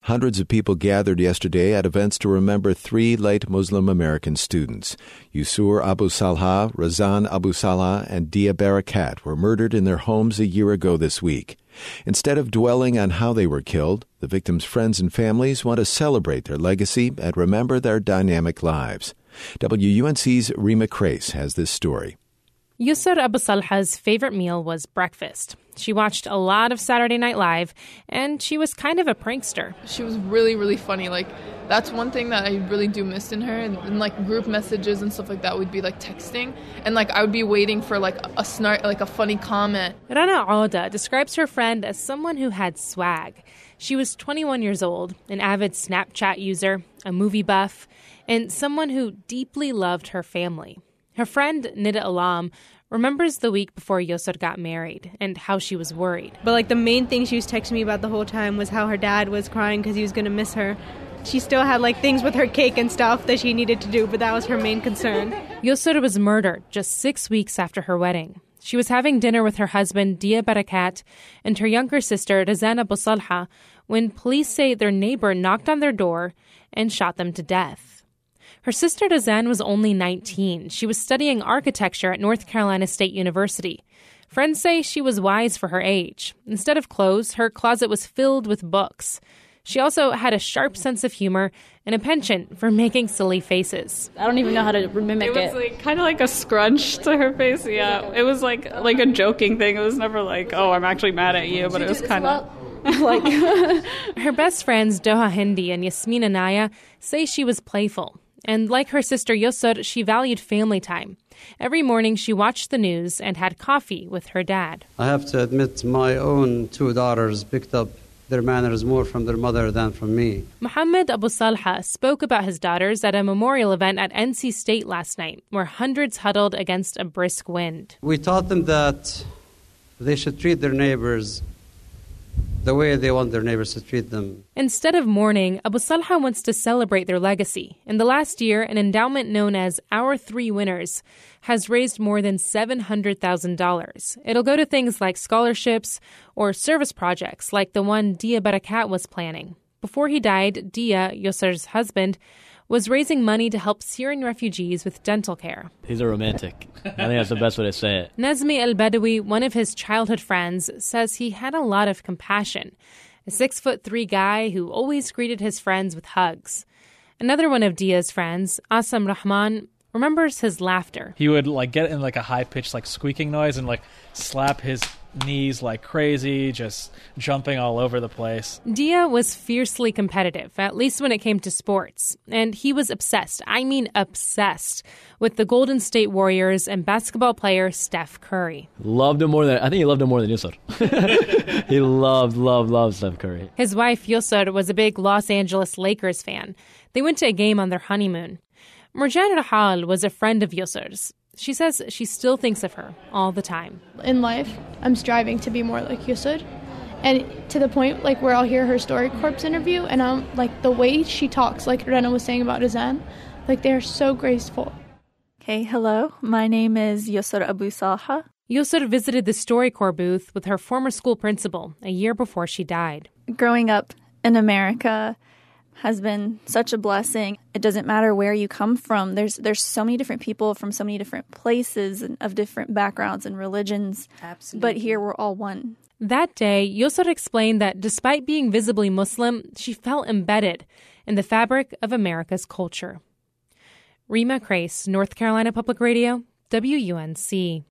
Hundreds of people gathered yesterday at events to remember three late Muslim American students. Yusur Abu Salha, Razan Abu Salha, and Dia Barakat were murdered in their homes a year ago this week. Instead of dwelling on how they were killed, the victims' friends and families want to celebrate their legacy and remember their dynamic lives. WUNC's Rima Crace has this story. Yusur Abu Salha's favorite meal was breakfast. She watched a lot of Saturday Night Live, and she was kind of a prankster. She was really, really funny. That's one thing that I really do miss in her. And group messages and stuff like that would be texting. And I would be waiting for a snark, a funny comment. Rana Auda describes her friend as someone who had swag. She was 21 years old, an avid Snapchat user, a movie buff, and someone who deeply loved her family. Her friend, Nida Alam, remembers the week before Yusur got married and how she was worried. But the main thing she was texting me about the whole time was how her dad was crying because he was going to miss her. She still had things with her cake and stuff that she needed to do, but that was her main concern. Yusur was murdered just 6 weeks after her wedding. She was having dinner with her husband, Dia Barakat, and her younger sister, Razan Abu Salha, when police say their neighbor knocked on their door and shot them to death. Her sister Razan was only 19. She was studying architecture at North Carolina State University. Friends say she was wise for her age. Instead of clothes, her closet was filled with books. She also had a sharp sense of humor and a penchant for making silly faces. I don't even know how to mimic it. It was kind of like a scrunch to her face, yeah. It was like a joking thing. It was never oh, I'm actually mad at you, but it was kind of... Her best friends Doha Hindi and Yasmin Anaya say she was playful. And like her sister Yusur, she valued family time. Every morning she watched the news and had coffee with her dad. I have to admit my own two daughters picked up their manners more from their mother than from me. Muhammad Abu Salha spoke about his daughters at a memorial event at NC State last night, where hundreds huddled against a brisk wind. We taught them that they should treat their neighbors the way they want their neighbors to treat them. Instead of mourning, Abu Salha wants to celebrate their legacy. In the last year, an endowment known as Our Three Winners has raised more than $700,000. It'll go to things like scholarships or service projects like the one Dia Barakat was planning. Before he died, Dia, Yusur's husband, was raising money to help Syrian refugees with dental care. He's a romantic. I think that's the best way to say it. Nazmi al-Badawi, one of his childhood friends, says he had a lot of compassion. A 6'3" guy who always greeted his friends with hugs. Another one of Dia's friends, Asam Rahman, remembers his laughter. He would get in a high-pitched squeaking noise and slap his knees like crazy, just jumping all over the place. Dia was fiercely competitive, at least when it came to sports. And he was obsessed, obsessed, with the Golden State Warriors and basketball player Steph Curry. I think he loved him more than Yusur. He loved Steph Curry. His wife, Yusur, was a big Los Angeles Lakers fan. They went to a game on their honeymoon. Marjan Rahal was a friend of Yusur's. She says she still thinks of her all the time. In life, I'm striving to be more like Yusur. And to the point where I'll hear her StoryCorps interview and I'm the way she talks, like Rena was saying about Razan, they're so graceful. Hey, hello. My name is Yusur Abu Salha. Yusur visited the StoryCorps booth with her former school principal a year before she died. Growing up in America has been such a blessing. It doesn't matter where you come from. There's so many different people from so many different places and of different backgrounds and religions. Absolutely. But here we're all one. That day, Yusur explained that despite being visibly Muslim, she felt embedded in the fabric of America's culture. Rima Crace, North Carolina Public Radio, WUNC.